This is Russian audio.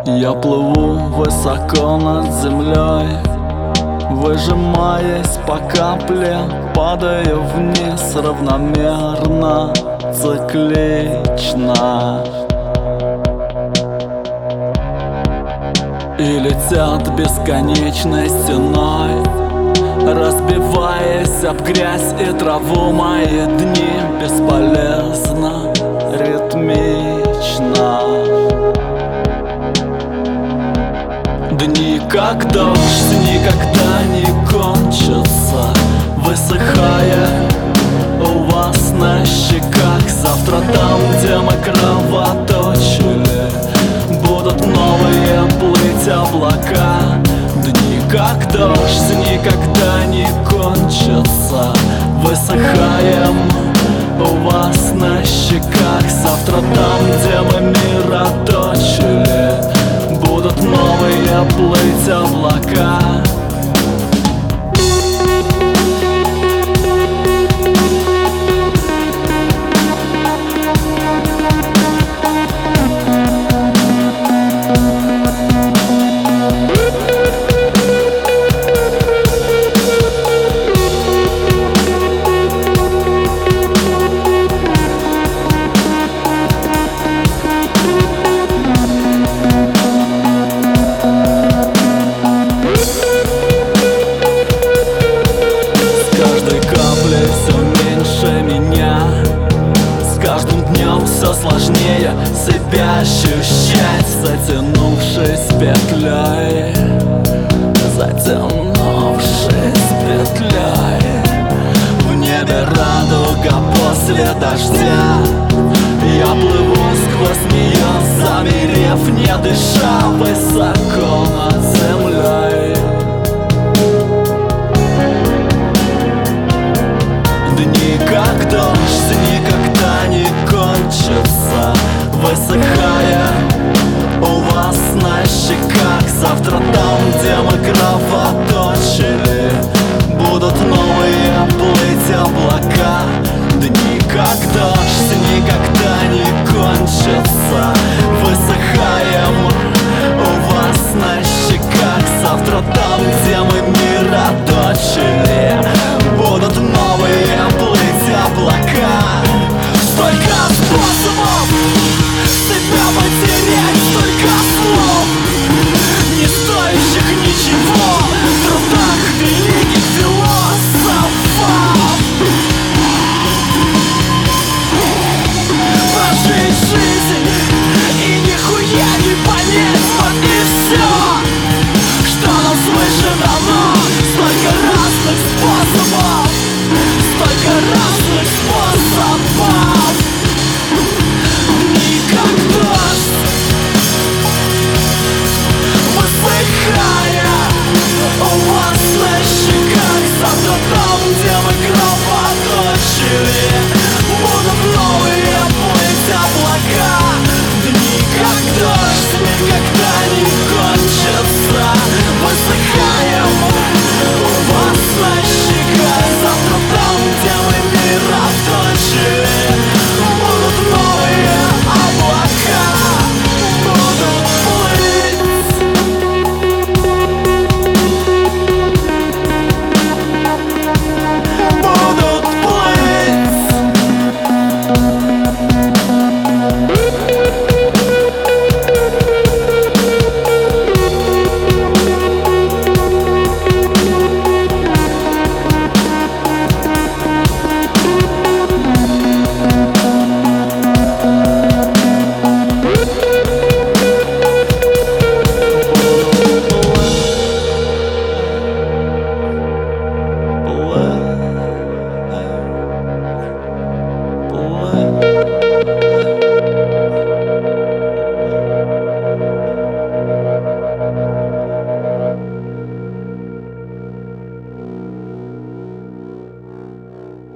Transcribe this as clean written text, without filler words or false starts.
Я плыву высоко над землей, выжимаясь по капле, падаю вниз равномерно, циклично. И летят бесконечной стеной, разбиваясь об грязь и траву. Мои дни бесполезно, ритмично. Дни как дождь никогда не кончатся, высыхая у вас на щеках. Завтра там, где мы кровоточили, будут новые плыть облака. Дни как дождь никогда не кончатся, высыхаем у вас на щеках. Завтра там, где мы мироточили, будут новые плыть облака. Все сложнее себя ощущать, затянувшись петлей, затянувшись петлей. В небе радуга после дождя, я плыву сквозь нее, замерев, не дыша, высоко